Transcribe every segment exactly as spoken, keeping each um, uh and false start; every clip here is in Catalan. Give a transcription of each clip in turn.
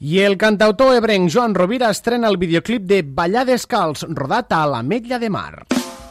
I el cantautor ebrenc Joan Rovira estrena el videoclip de Ballar descalç, rodat a l'Ametlla de Mar.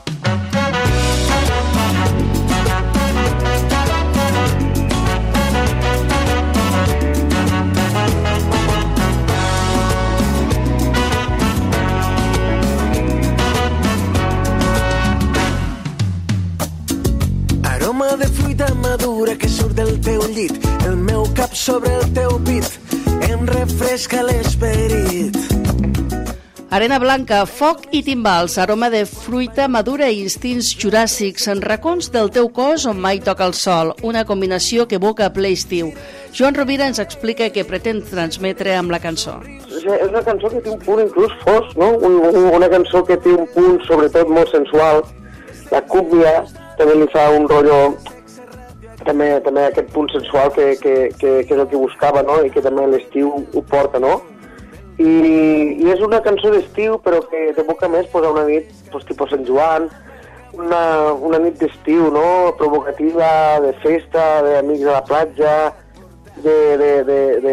Aroma de fruita madura que surt del teu llit, el meu cap sobre el teu pit em refresca l'esperit. Arena blanca, foc i timbals, aroma de fruita madura i instints juràssics en racons del teu cos on mai toca el sol, una combinació que evoca a ple estiu. Joan Rovira ens explica què pretén transmetre amb la cançó. És una cançó que té un punt inclús fosc, no? Una cançó que té un punt sobretot molt sensual. La cúmbia també li fa un rotllo, també, també aquest punt sensual que, que, que, que és el que buscava, no? I que també l'estiu ho porta, no? I, i és una cançó d'estiu, però que t'evoca més pues, a una nit pues, tipus Sant Joan, una, una nit d'estiu, no? Provocativa, de festa, d'amics a la platja, de, de, de, de,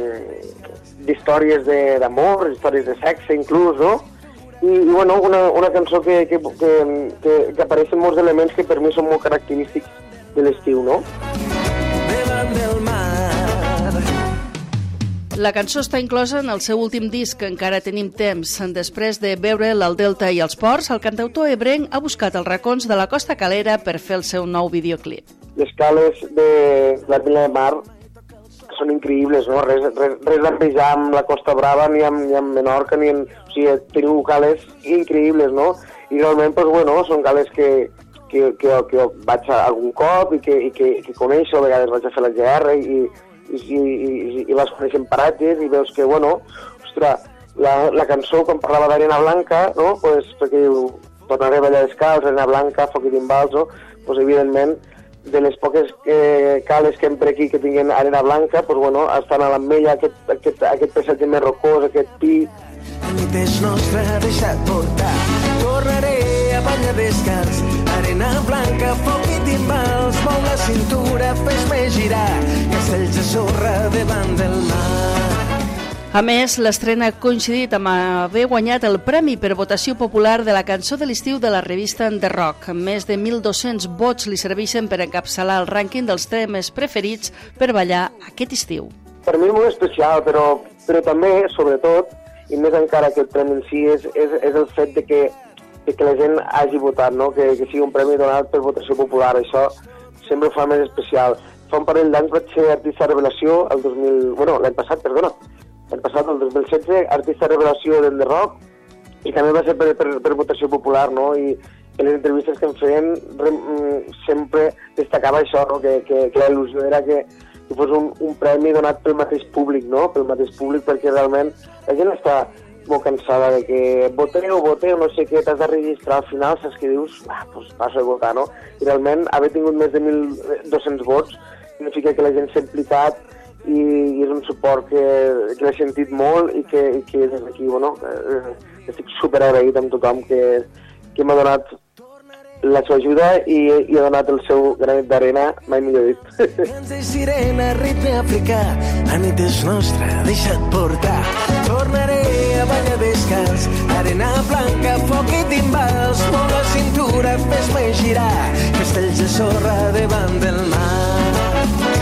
d'històries d'amor, històries de sexe inclús, no? I, i bueno, una, una cançó que, que, que, que, que apareixen molts elements que per mi són molt característics de l'estiu, no? Davant del mar. La cançó està inclosa en el seu últim disc, Encara tenim temps. Després de veure'l al Delta i als ports, el cantautor ebrenc ha buscat els racons de la Costa Calera per fer el seu nou videoclip. Les cales de la Vila de Mar són increïbles, no? Res, res, res d'envejar amb la Costa Brava, ni amb, ni amb Menorca, ni amb... O sigui, teniu cales increïbles, no? I realment, doncs, bueno, són cales que, que, que, que vaig a algun cop i que, i que, que coneixo, a vegades vaig a fer la G R i, i, i, i, i les coneixen paratges i veus que, bueno, ostres, la, la cançó, quan parlava d'Arena Blanca, no? Pues, perquè diu, tornaré a ballar descalç, Arena Blanca, foc i timbals, no? Pues, evidentment, de les poques eh, cales que hem per aquí que tinguin arena blanca, pues, bueno, estan a l'Ametlla, aquest, aquest, aquest paisatge més rocós, aquest pi. La nit és nostra, deixa't portar. Tornaré a ballar descalç, arena blanca, foc i timbals, mou la cintura, fes-me girar, castells de sorra davant del mar. A més, l'estrena ha coincidit amb haver guanyat el Premi per Votació Popular de la Cançó de l'Estiu de la revista The Rock. Més de mil dos-cents vots li serveixen per encapçalar el rànquing dels temes preferits per ballar aquest estiu. Per mi és molt especial, però, però també, sobretot, i més encara que el premi en si, és, és, és el fet de que, de que la gent hagi votat, no? que, que sigui un premi donat per votació popular. Això sempre ho fa més especial. Fa un parell d'anys vaig ser artista revelació, el dos mil... bueno, l'any passat, perdona, l'any passat, el dos mil setze, artista revelació del The Rock, i també va ser per, per, per votació popular, no? I en les entrevistes que em feien re, sempre destacava això, no? que, que, que la il·lusió era que, que fos un, un premi donat pel mateix públic, no? Pel mateix públic, perquè realment la gent està molt cansada de que voteu, voteu, no sé què, t'has de registrar, al final saps que dius, ah, doncs passo de votar, no? I realment haver tingut més de mil dos-cents vots significa que la gent s'ha implicat i, i és un suport que, que l'he sentit molt i que, i que des d'aquí, bueno, eh, estic super agraït amb tothom que, que m'ha donat la seva ajuda i, i ha donat el seu granet d'arena, mai millor dit. Cants de sirena, ritme africà, la nit és nostra, deixa't portar. Tornaré a ballar descalç, arena blanca, foc i timbals, mou la cintura, fes-me girar, castells de sorra davant del mar.